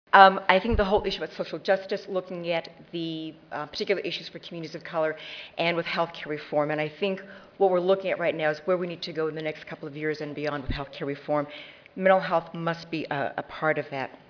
I think the whole issue about social justice, looking at the particular issues for communities of color and with healthcare reform. And I think what we're looking at right now is where we need to go in the next couple of years and beyond with healthcare reform. Mental health must be a part of that.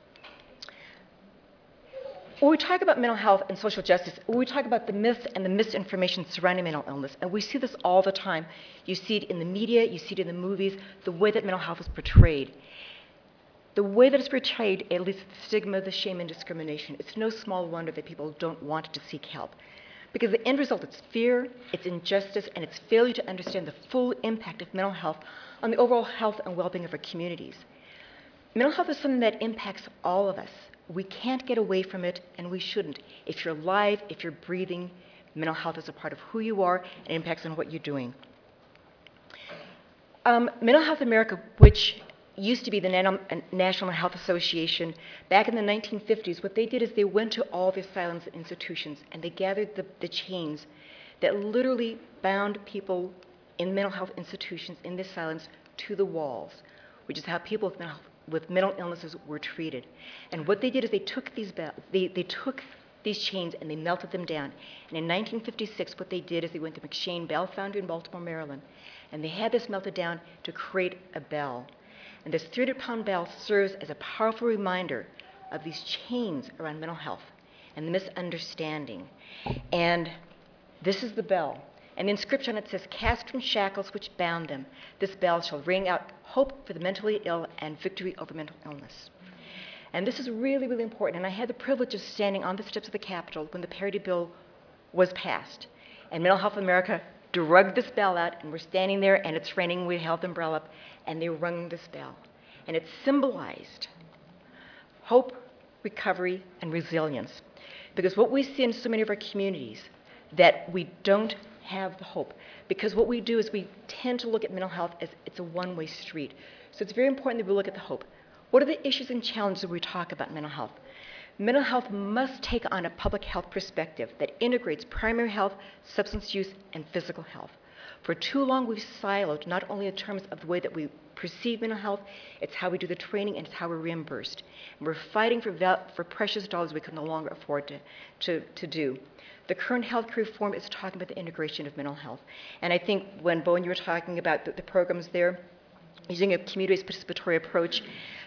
When we talk about mental health and social justice, we talk about the myths and the misinformation surrounding mental illness, and we see this all the time. You see it in the media, you see it in the movies, the way that mental health is portrayed. The way that it's portrayed, at least the stigma, the shame, and discrimination, it's no small wonder that people don't want to seek help. Because the end result is fear, it's injustice, and it's failure to understand the full impact of mental health on the overall health and well-being of our communities. Mental health is something that impacts all of us. We can't get away from it, and we shouldn't. If you're alive, if you're breathing, mental health is a part of who you are and impacts on what you're doing. Mental Health America, which used to be the National Health Association, back in the 1950s, what they did is they went to all the asylums and institutions, and they gathered the chains that literally bound people in mental health institutions, in the asylums, to the walls, which is how people with mental illnesses were treated. And what they did is they took these chains and they melted them down. And in 1956, what they did is they went to McShane Bell Foundry in Baltimore, Maryland, and they had this melted down to create a bell. And this 300-pound bell serves as a powerful reminder of these chains around mental health and the misunderstanding. And this is the bell. And the inscription on it says, "Cast from shackles which bound them, this bell shall ring out hope for the mentally ill and victory over mental illness." And this is really, really important. And I had the privilege of standing on the steps of the Capitol when the parity bill was passed. And Mental Health America dragged this bell out, and we're standing there, and it's raining, we held the umbrella up, and they rung this bell. And it symbolized hope, recovery, and resilience. Because what we see in so many of our communities, that we don't have the hope. Because what we do is we tend to look at mental health as it's a one-way street. So it's very important that we look at the hope. What are the issues and challenges when we talk about mental health? Mental health must take on a public health perspective that integrates primary health, substance use, and physical health. For too long, we've siloed, not only in terms of the way that we perceive mental health, it's how we do the training, and it's how we're reimbursed. And we're fighting for precious dollars we can no longer afford to do. The current healthcare reform is talking about the integration of mental health. And I think when, Bowen, you were talking about the programs there, using a community-based participatory approach,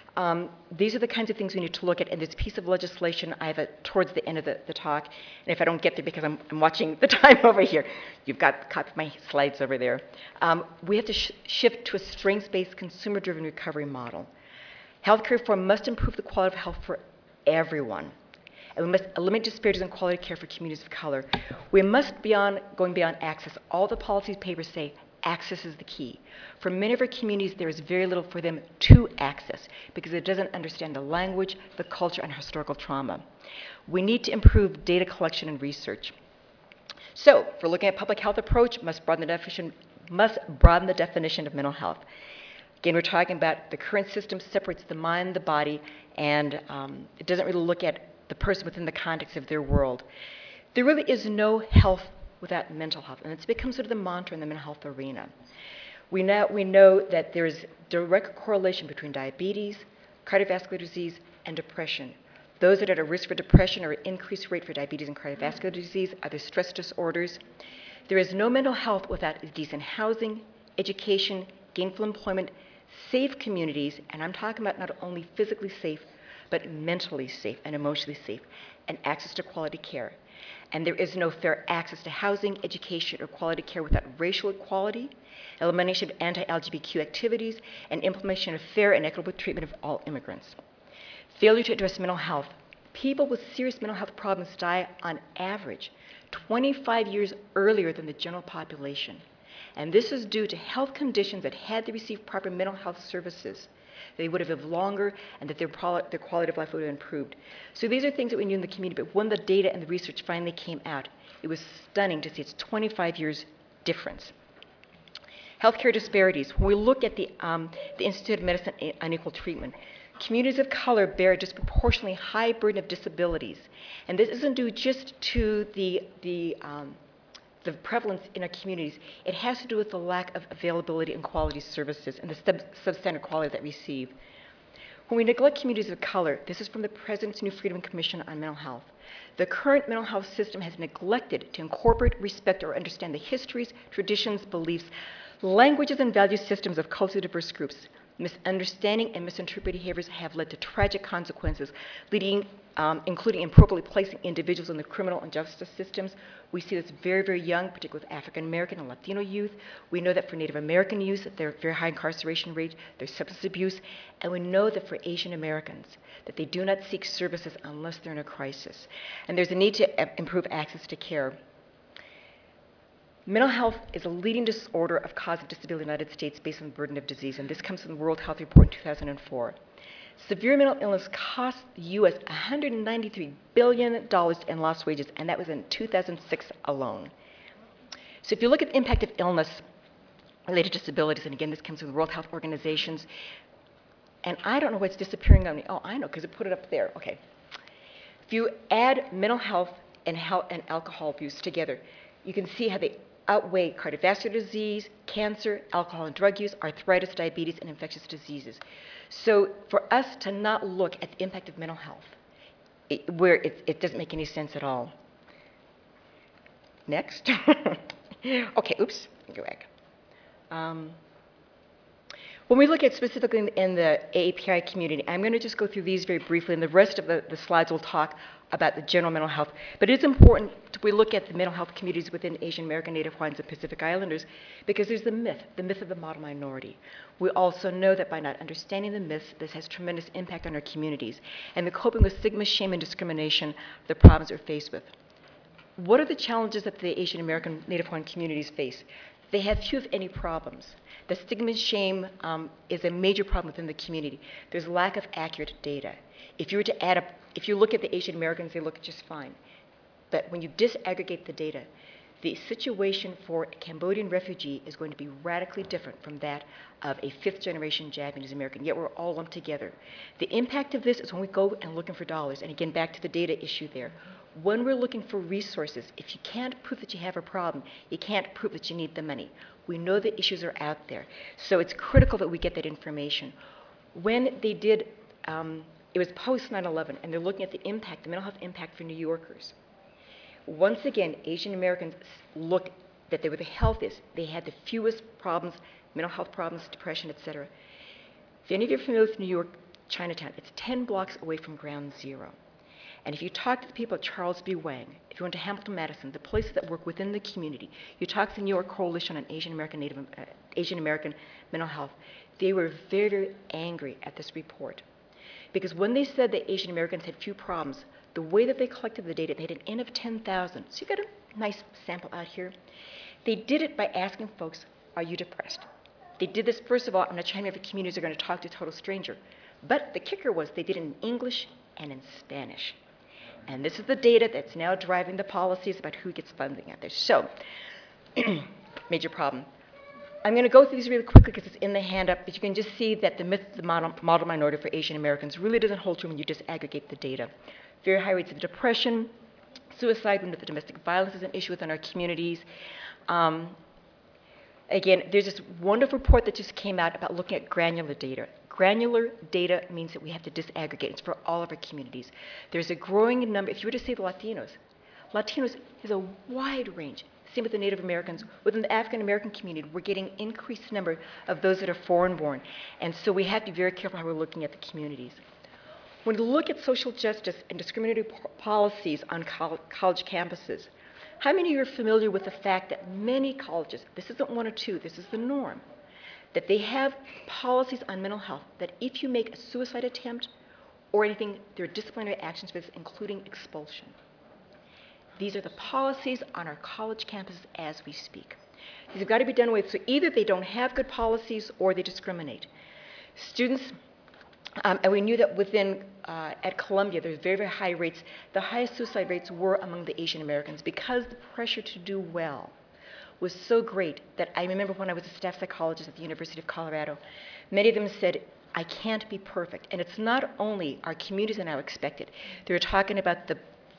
these are the kinds of things we need to look at. And this piece of legislation, I have it towards the end of the talk. And if I don't get there because I'm watching the time over here, you've got a copy of my slides over there. We have to shift to a strengths-based, consumer-driven recovery model. Healthcare reform must improve the quality of health for everyone. And we must eliminate disparities in quality of care for communities of color. We must, going beyond access, all the policy papers say access is the key. For many of our communities, there is very little for them to access because it doesn't understand the language, the culture, and historical trauma. We need to improve data collection and research. So, if we're looking at public health approach, must broaden the definition of mental health. Again, we're talking about the current system separates the mind, the body, and it doesn't really look at the person within the context of their world. There really is no health without mental health, and it's become sort of the mantra in the mental health arena. We know that there is direct correlation between diabetes, cardiovascular disease, and depression. Those that are at a risk for depression are at increased rate for diabetes and cardiovascular disease, other stress disorders. There is no mental health without decent housing, education, gainful employment, safe communities, and I'm talking about not only physically safe, but mentally safe and emotionally safe, and access to quality care. And there is no fair access to housing, education, or quality care without racial equality, elimination of anti-LGBTQ activities, and implementation of fair and equitable treatment of all immigrants. Failure to address mental health. People with serious mental health problems die on average 25 years earlier than the general population. And this is due to health conditions that had they received proper mental health services, they would have lived longer and that their quality of life would have improved. So these are things that we knew in the community, but when the data and the research finally came out, it was stunning to see it's 25 years difference. Healthcare disparities. When we look at the Institute of Medicine Unequal Treatment, communities of color bear a disproportionately high burden of disabilities. And this isn't due just to the prevalence in our communities. It has to do with the lack of availability and quality services and the substandard quality that we receive. When we neglect communities of color, this is from the President's New Freedom Commission on Mental Health. The current mental health system has neglected to incorporate, respect, or understand the histories, traditions, beliefs, languages, and value systems of culturally diverse groups. Misunderstanding and misinterpreted behaviors have led to tragic consequences, including improperly placing individuals in the criminal and justice systems. We see this very, very young, particularly with African American and Latino youth. We know that for Native American youth, there's very high incarceration rate, there's substance abuse, and we know that for Asian Americans, that they do not seek services unless they're in a crisis. And there's a need to improve access to care. Mental health is a leading disorder of cause of disability in the United States based on the burden of disease, and this comes from the World Health Report in 2004. Severe mental illness cost the U.S. $193 billion in lost wages, and that was in 2006 alone. So if you look at the impact of illness-related disabilities, and again, this comes from the World Health Organizations, and I don't know what's disappearing on me. Oh, I know, because it put it up there. Okay. If you add mental health and alcohol abuse together, you can see how they outweigh cardiovascular disease, cancer, alcohol and drug use, arthritis, diabetes, and infectious diseases. So for us to not look at the impact of mental health, it doesn't make any sense at all. Next. Okay, oops, go back. When we look at specifically in the AAPI community, I'm going to just go through these very briefly, and the rest of the slides will talk about the general mental health. But it is important we look at the mental health communities within Asian American, Native Hawaiians, and Pacific Islanders, because there's the myth of the model minority. We also know that by not understanding the myths, this has tremendous impact on our communities, and the coping with stigma, shame, and discrimination, the problems we're faced with. What are the challenges that the Asian American, Native Hawaiian communities face? They have few, if any, problems. The stigma and shame is a major problem within the community. There's lack of accurate data. If you were to add up, if you look at the Asian Americans, they look just fine. But when you disaggregate the data, the situation for a Cambodian refugee is going to be radically different from that of a fifth-generation Japanese American, yet we're all lumped together. The impact of this is when we go and looking for dollars, and again, back to the data issue there. When we're looking for resources, if you can't prove that you have a problem, you can't prove that you need the money. We know the issues are out there. So it's critical that we get that information. When they did, it was post 9/11, and they're looking at the impact, the mental health impact for New Yorkers. Once again, Asian Americans looked that they were the healthiest. They had the fewest problems, mental health problems, depression, et cetera. If any of you are familiar with New York, Chinatown, it's 10 blocks away from Ground Zero. And if you talk to the people at Charles B. Wang, if you went to Hamilton Madison, the places that work within the community, you talk to the New York Coalition on Asian American Mental Health, they were very, very angry at this report. Because when they said that Asian Americans had few problems, the way that they collected the data, they had an N of 10,000. So you got a nice sample out here. They did it by asking folks, are you depressed? They did this, first of all, I'm not trying to have communities are going to talk to a total stranger. But the kicker was they did it in English and in Spanish. And this is the data that's now driving the policies about who gets funding out there. So, major problem. I'm going to go through these really quickly because it's in the hand-up, but you can just see that the myth of the model minority for Asian Americans really doesn't hold true when you just aggregate the data. Very high rates of depression, suicide, when the domestic violence is an issue within our communities. Again, there's this wonderful report that just came out about looking at granular data. Granular data means that we have to disaggregate. It's for all of our communities. There's a growing number, if you were to say the Latinos has a wide range. Same with the Native Americans. Within the African American community, we're getting increased number of those that are foreign-born. And so we have to be very careful how we're looking at the communities. When you look at social justice and discriminatory policies on college campuses, how many of you are familiar with the fact that many colleges, this isn't one or two, this is the norm, that they have policies on mental health that if you make a suicide attempt or anything, there are disciplinary actions for this, including expulsion. These are the policies on our college campuses as we speak. These have got to be done with, so either they don't have good policies or they discriminate. Students, and we knew that within, at Columbia, there's very, very high rates. The highest suicide rates were among the Asian Americans because the pressure to do well was so great that I remember when I was a staff psychologist at the University of Colorado, many of them said, I can't be perfect. And it's not only our communities are now expected. They were talking about the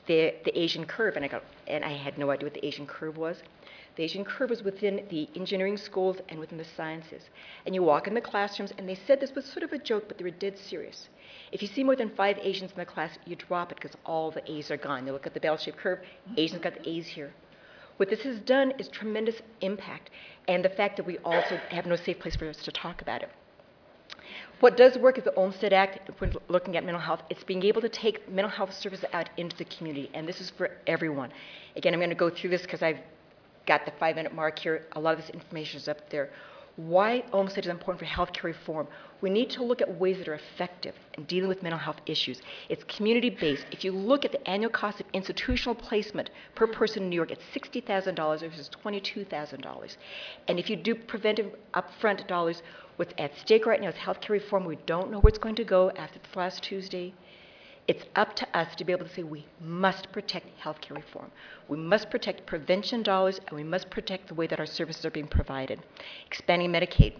the Asian curve, and I had no idea what the Asian curve was. The Asian curve was within the engineering schools and within the sciences. And you walk in the classrooms, and they said this was sort of a joke, but they were dead serious. If you see more than 5 Asians in the class, you drop it because all the A's are gone. You look at the bell-shaped curve, Asians got the A's here. What this has done is tremendous impact, and the fact that we also have no safe place for us to talk about it. What does work is the Olmstead Act, when looking at mental health. It's being able to take mental health services out into the community, and this is for everyone. Again, I'm going to go through this because I've got the 5-minute mark here. A lot of this information is up there. Why Olmstead is important for healthcare reform. We need to look at ways that are effective in dealing with mental health issues. It's community-based. If you look at the annual cost of institutional placement per person in New York, it's $60,000 versus $22,000. And if you do preventive upfront dollars, what's at stake right now is healthcare reform. We don't know where it's going to go after this last Tuesday. It's up to us to be able to say we must protect healthcare reform. We must protect prevention dollars, and we must protect the way that our services are being provided. Expanding Medicaid.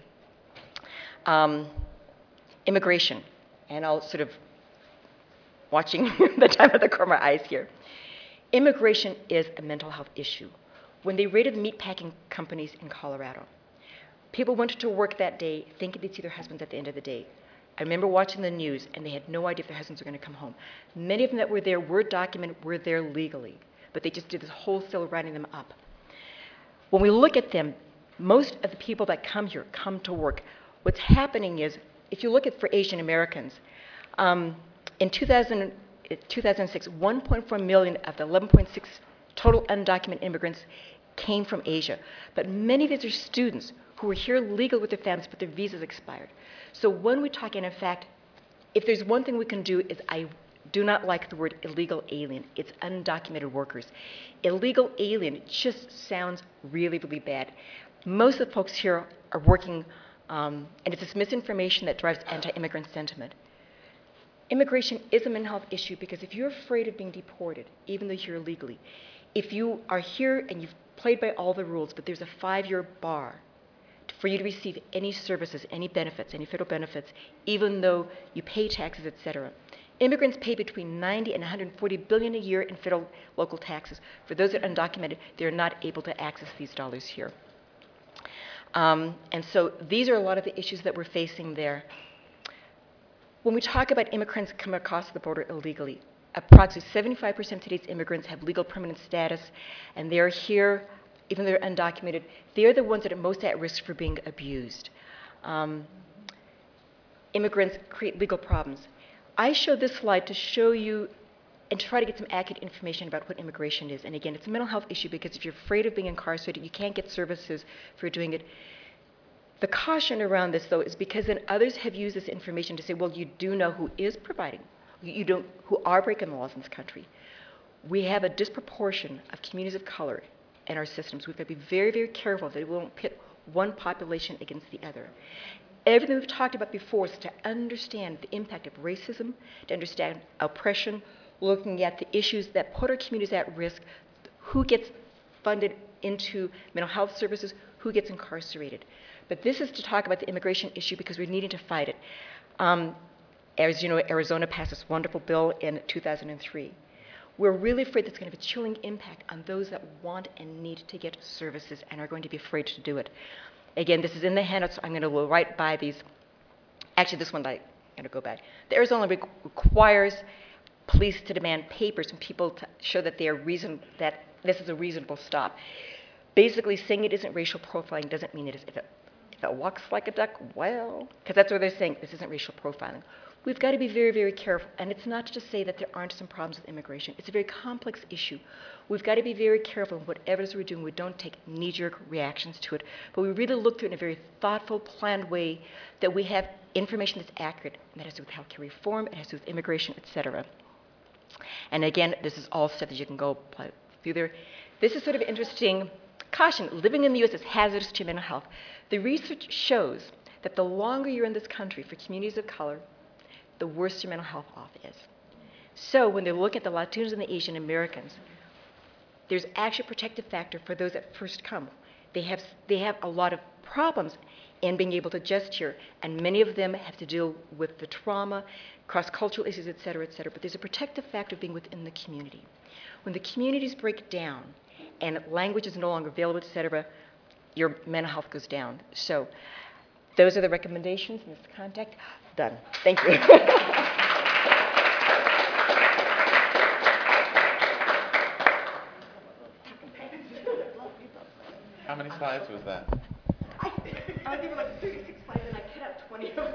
Immigration. And I'll sort of watching the time of the corner of my eyes here. Immigration is a mental health issue. When they raided the meatpacking companies in Colorado, people went to work that day thinking they'd see their husbands at the end of the day. I remember watching the news, and they had no idea if their husbands were going to come home. Many of them that were there were documented, were there legally, but they just did this wholesale rounding them up. When we look at them, most of the people that come here come to work. What's happening is, if you look at for Asian Americans, in 2006, 1.4 million of the 11.6 total undocumented immigrants came from Asia. But many of these are students who were here legal with their families, but their visas expired. So when we talk, and in fact, if there's one thing we can do is I do not like the word illegal alien. It's undocumented workers. Illegal alien just sounds really, really bad. Most of the folks here are working, and it's this misinformation that drives anti-immigrant sentiment. Immigration is a mental health issue because if you're afraid of being deported, even though you're here illegally, if you are here and you've played by all the rules, but there's a 5-year bar for you to receive any services, any benefits, any federal benefits, even though you pay taxes, et cetera. Immigrants pay between 90 and 140 billion a year in federal local taxes. For those that are undocumented, they're not able to access these dollars here. And so these are a lot of the issues that we're facing there. When we talk about immigrants coming across the border illegally, approximately 75% of today's immigrants have legal permanent status, and they're here, even though they're undocumented. They're the ones that are most at risk for being abused. Immigrants create legal problems. I show this slide to show you and try to get some accurate information about what immigration is. And again, it's a mental health issue because if you're afraid of being incarcerated, you can't get services for doing it. The caution around this, though, is because then others have used this information to say, well, you do know who is providing, who are breaking the laws in this country. We have a disproportion of communities of color in our systems. We've got to be very, very careful that we won't pit one population against the other. Everything we've talked about before is to understand the impact of racism, to understand oppression, looking at the issues that put our communities at risk, who gets funded into mental health services, who gets incarcerated. But this is to talk about the immigration issue because we're needing to fight it. As you know, Arizona passed this wonderful bill in 2003. We're really afraid that's going to have a chilling impact on those that want and need to get services and are going to be afraid to do it. Again, this is in the handout, so I'm going to go right by these. Actually, this one I'm going to go back. The Arizona requires police to demand papers from people to show that that this is a reasonable stop. Basically, saying it isn't racial profiling doesn't mean it is. If it walks like a duck, well, because that's what they're saying, this isn't racial profiling. We've got to be very, very careful. And it's not to say that there aren't some problems with immigration. It's a very complex issue. We've got to be very careful in whatever it is we're doing. We don't take knee-jerk reactions to it. But we really look through it in a very thoughtful, planned way that we have information that's accurate. And that has to do with healthcare reform, it has to do with immigration, et cetera. And again, this is all stuff that you can go through there. This is sort of interesting. Caution, living in the U.S. is hazardous to mental health. The research shows that the longer you're in this country for communities of color, the worse your mental health off is. So when they look at the Latinos and the Asian Americans, there's actually a protective factor for those that first come. They have a lot of problems in being able to gesture, and many of them have to deal with the trauma, cross-cultural issues, et cetera, but there's a protective factor of being within the community. When the communities break down and language is no longer available, et cetera, your mental health goes down. So those are the recommendations in this contact. Done. Thank you. How many slides was that? I was able like 36 slides and I cut out 20 of them.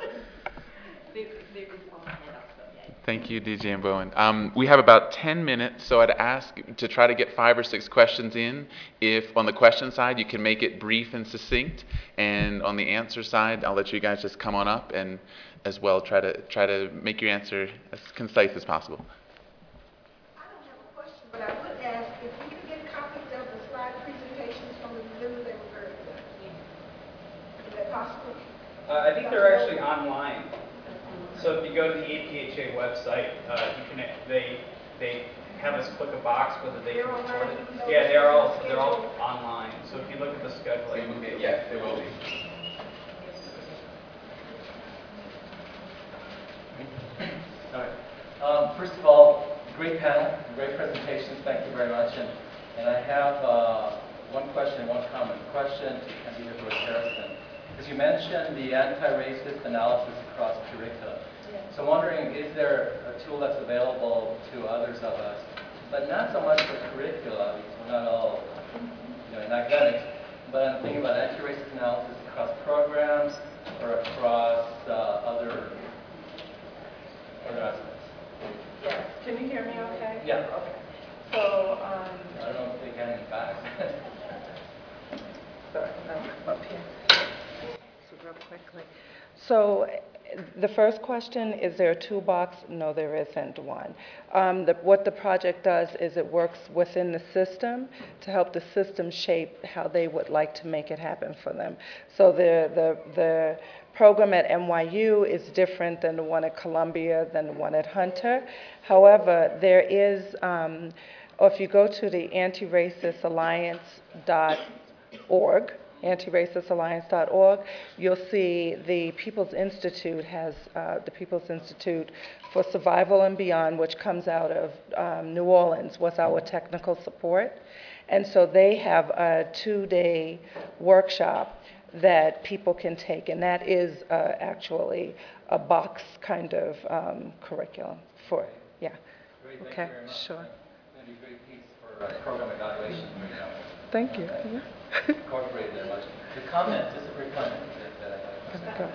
They was all handouts though, yeah. Thank you, DJ and Bowen. We have about 10 minutes, so I'd ask to try to get 5 or 6 questions in. If on the question side you can make it brief and succinct, and on the answer side, I'll let you guys just come on up and as well try to make your answer as concise as possible. I don't have a question, but I would ask if we could get copies of the slide presentations from the review they were very good. Is that possible? I think they're actually online. So if you go to the APHA website, you can they have us click a box whether they can record it. Yeah, they're all online. So if you look at the schedule, Yes, there will be. All right. First of all, great panel, great presentations. Thank you very much. And I have one question, one comment. Question to Candida Brooks Harrison. Because you mentioned the anti-racist analysis across curricula. So I'm wondering, is there a tool that's available to others of us, but not so much for curricula, because we're not all in academics, but I'm thinking about anti-racist analysis across programs or across other aspects. Yes. Can you hear me okay? Yeah. Okay. So, I don't know if they can in fact. sorry, no, up here. So real quickly. So the first question, is there a toolbox? No, there isn't one. What the project does is it works within the system to help the system shape how they would like to make it happen for them. So the program at NYU is different than the one at Columbia, than the one at Hunter. However, there is, or if you go to the antiracist.alliance.org, antiracist.alliance.org, you'll see the People's Institute has the People's Institute for Survival and Beyond, which comes out of New Orleans, was our technical support. And so they have a 2-day workshop that people can take, and that is actually a box kind of curriculum for, yeah. Great, okay, thank you very much. sure. That'd be a great piece for program evaluation right now. Thank you. Okay. Yeah. Incorporate that much. The comment, just a brief comment Okay.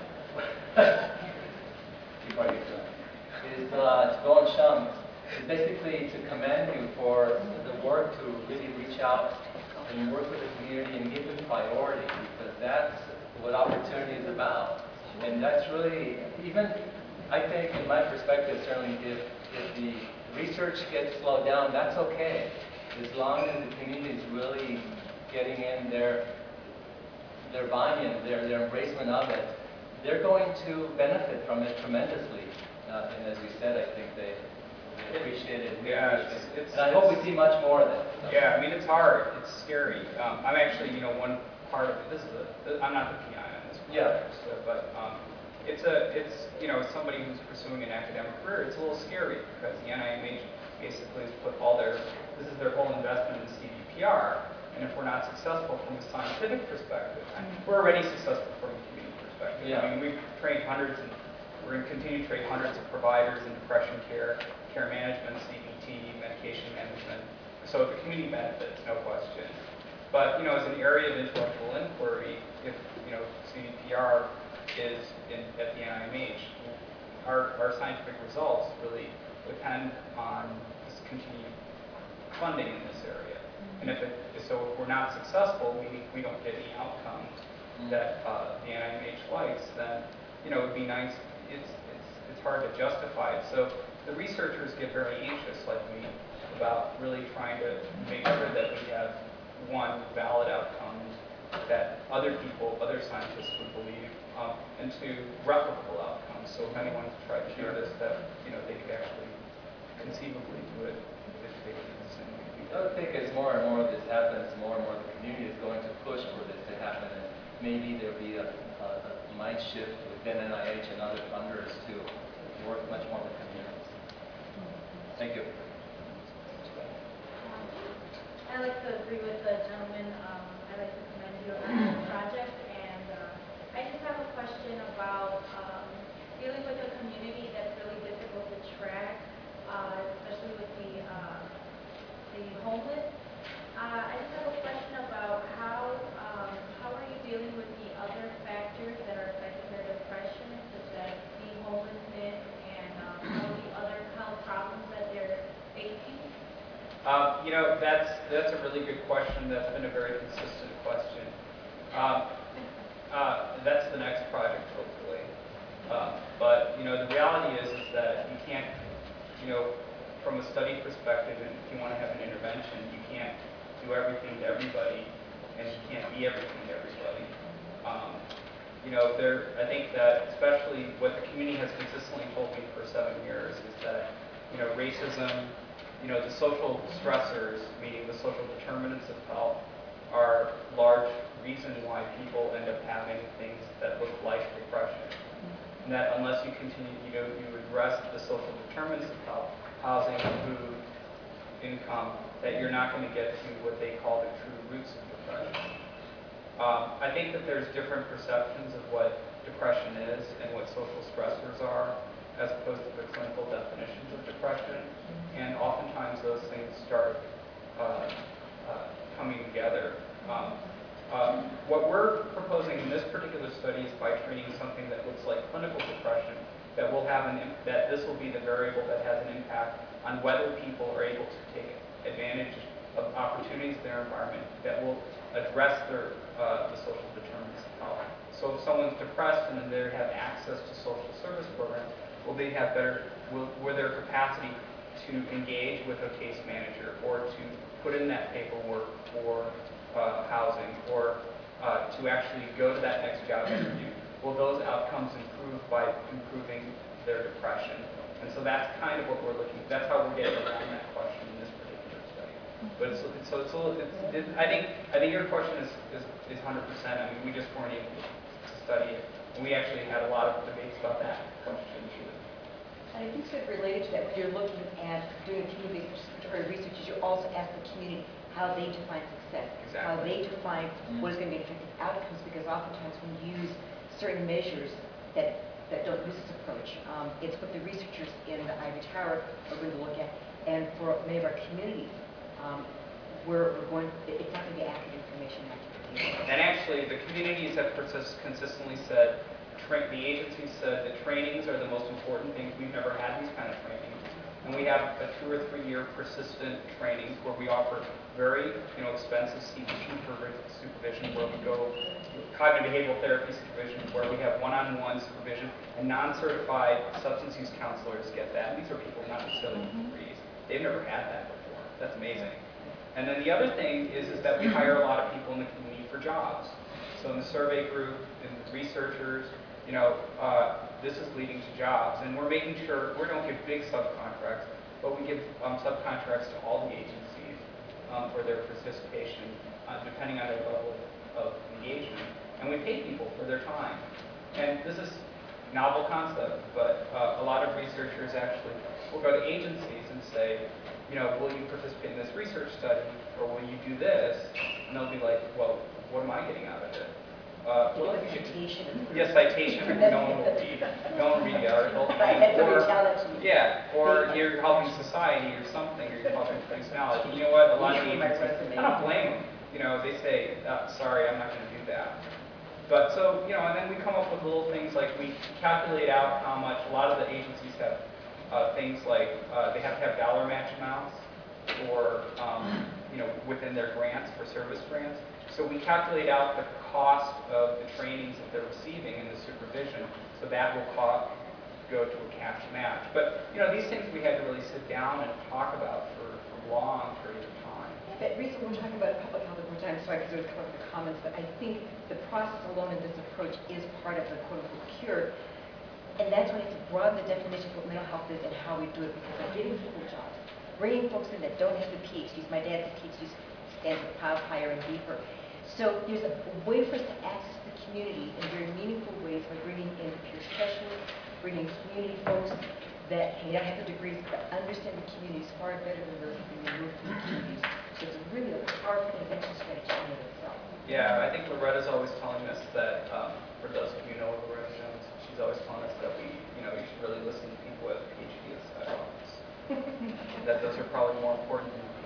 before you go, is to go on Shams, is basically to commend you for the work to really reach out and work with the community and give them priority, because that's what opportunity is about. And that's really, even, I think in my perspective, certainly if the research gets slowed down, that's okay. As long as the community is really getting in their buy-in, their embracement of it, they're going to benefit from it tremendously. And as you said, I think they appreciate it. Yeah, and I hope we see much more of it. So. Yeah, I mean, it's hard. It's scary. I'm actually, one part of it. I'm not the PI on this project, so, but it's somebody who's pursuing an academic career. It's a little scary because the NIMH basically has put this is their whole investment in CVPR. And if we're not successful from a scientific perspective, we're already successful from a community perspective. Yeah. I mean, we've trained we're going to continue to train hundreds of providers in depression care, care management, CBT, medication management. So the community benefits, no question. But, as an area of intellectual inquiry, if, CVPR is at the NIMH, our scientific results really depend on this continued funding in this area. And if we're not successful, we don't get any outcomes that the NIMH likes, then it would be nice. It's hard to justify it. So the researchers get very anxious, like me, about really trying to make sure that we have valid outcomes that other scientists would believe, and two, replicable outcomes. So if anyone tried to do this, that they could actually conceivably do it if they did the same way. I would think as more and more of this happens, more and more the community is going to push for this to happen. And maybe there'll be a mind shift within NIH and other funders to work much more with communities. Thank you. I like to agree with the gentleman. I like to commend you on the project, and I just have a question about dealing with a community that's really difficult to track, especially with the homeless. I just have a question about how are you dealing with the other factors that are affecting their depression, such as the homelessness and some of the other health problems that they're facing? You know, that's a really good question. That's been a very consistent question. That's the next project, hopefully. But you know, the reality is that you can't, you know, from a study perspective, and if you want to have an intervention, you can't do everything to everybody, and you can't be everything to everybody. You know, I think that especially what the community has consistently told me for 7 years is that, you know, racism, you know, the social stressors, meaning the social determinants of health, are large reason why people end up having things that look like depression. And that unless you continue, you know, you address the social determinants of health, housing, food, income, that you're not going to get to what they call the true roots of depression. I think that there's different perceptions of what depression is and what social stressors are, as opposed to the clinical definitions of depression. And oftentimes those things start coming together. What we're proposing in this particular study is by treating something that looks like clinical depression, that will have that this will be the variable that has an impact on whether people are able to take advantage of opportunities in their environment that will address the social determinants of health. So if someone's depressed and then they have access to social service programs, will they have will their capacity to engage with a case manager or to put in that paperwork for housing or to actually go to that next job interview, will those outcomes improve by improving their depression? And so that's kind of what we're looking, that's how we're getting around that question in this particular study. But I think your question is 100%. I mean, we just weren't able to study it. And we actually had a lot of debates about that question too. And I think sort of related to that, when you're looking at doing community-based research, is you also ask the community how they define success, how they define what is going to be effective outcomes, because oftentimes when you use certain measures that don't use this approach, it's what the researchers in the Ivory Tower are going to look at. And for many of our communities, it's not going to be accurate information. And actually, the communities have consistently said, the agency said that trainings are the most important things. We've never had these kind of trainings. And we have a 2 or 3 year persistent trainings where we offer very expensive CBT supervision, where we go cognitive behavioral therapy supervision, where we have one-on-one supervision, and non-certified substance use counselors get that. And these are people not necessarily with degrees. They've never had that before. That's amazing. And then the other thing is that we hire a lot of people in the community for jobs. So in the survey group, in the researchers, this is leading to jobs. And we're making sure we don't give big subcontracts, but we give subcontracts to all the agencies for their participation, depending on their level of engagement. And we pay people for their time. And this is a novel concept, but a lot of researchers actually will go to agencies and say, will you participate in this research study, or will you do this? And they'll be like, well, what am I getting out of it? Well, citation. Yeah, citation, no one will read the article. Or you're helping society or something, or you're helping produce knowledge. And you know what, a lot of agencies, I don't blame them. They say, sorry, I'm not going to do that. But so, and then we come up with little things like we calculate out how much, a lot of the agencies have things like they have to have dollar match amounts or, within their grants for service grants. So we calculate out the cost of the trainings that they're receiving and the supervision, so that will go to a cash match. But these things we had to really sit down and talk about for long periods of time. But recently we're talking about public health over time, sorry, because there was a couple of the comments, but I think the process alone in this approach is part of the quote-unquote cure. And that's why I have to broaden the definition of what mental health is and how we do it, because I'm giving people jobs, bringing folks in that don't have the PhDs. My dad's a PhD, stands a pile higher and deeper. So there's a way for us to access the community in very meaningful ways by bringing in peer specialists, bringing community folks that may not have the degrees but understand the communities far better than those that have been removed from the communities. So it's really a powerful intervention strategy in and of itself. Yeah, I think Loretta's always telling us that, for those of you who know Loretta Jones, she's always telling us that you should really listen to people who have a PhD at the side office. That those are probably more important than